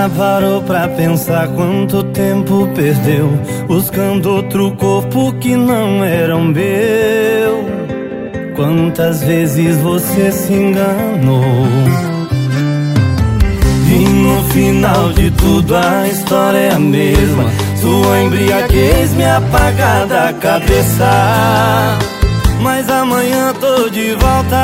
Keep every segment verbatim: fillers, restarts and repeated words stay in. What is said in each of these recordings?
Já parou pra pensar quanto tempo perdeu buscando outro corpo que não era o meu? Quantas vezes você se enganou? E no final de tudo a história é a mesma. Sua embriaguez me apaga da cabeça, mas amanhã tô de volta.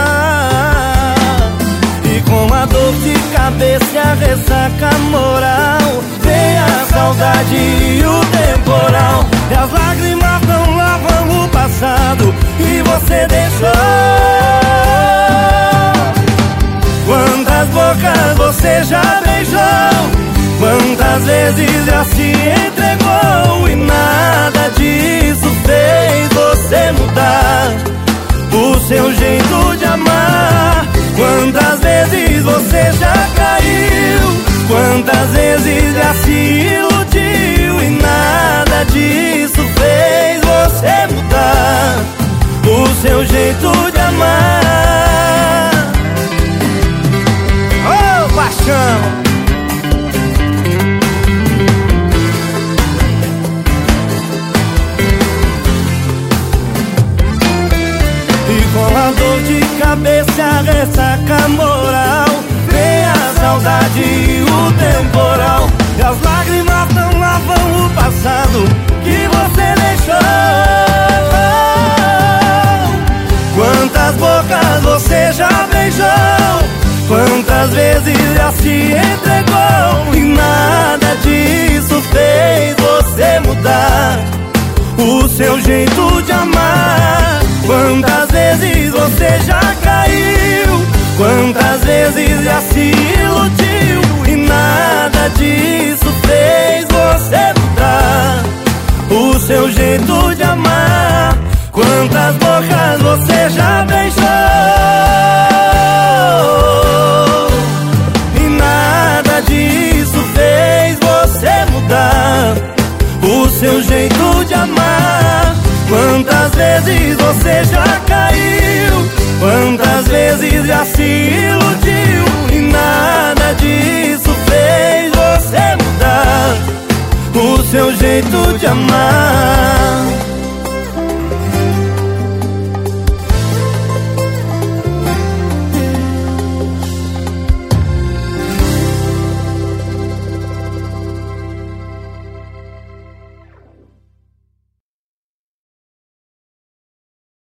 E com a dor de cabeça e a ressaca moral, vem a saudade e o temporal. E as lágrimas não lavam o passado e você deixou. Quantas bocas você já beijou? Quantas vezes já se entregou? E nada disso fez você mudar o seu jeito de amar. Quantas vezes você já caiu? Quantas vezes já se iludiu? E nada disso fez você mudar o seu jeito de amar. Ô, oh, paixão! Com a dor de cabeça, a ressaca moral, vem a saudade e o temporal. E as lágrimas não lavam o passado que você deixou. Quantas bocas você já beijou? Quantas vezes já se entregou? E nada disso fez você mudar o seu jeito de amar. Quantas vezes você já caiu? Quantas vezes já se iludiu? E nada disso fez você mudar o seu jeito de amar. Quantas bocas você já beijou? E nada disso fez você mudar o seu jeito de amar. Quantas vezes você já caiu? Quantas vezes já se iludiu? E nada disso fez você mudar o seu jeito de amar.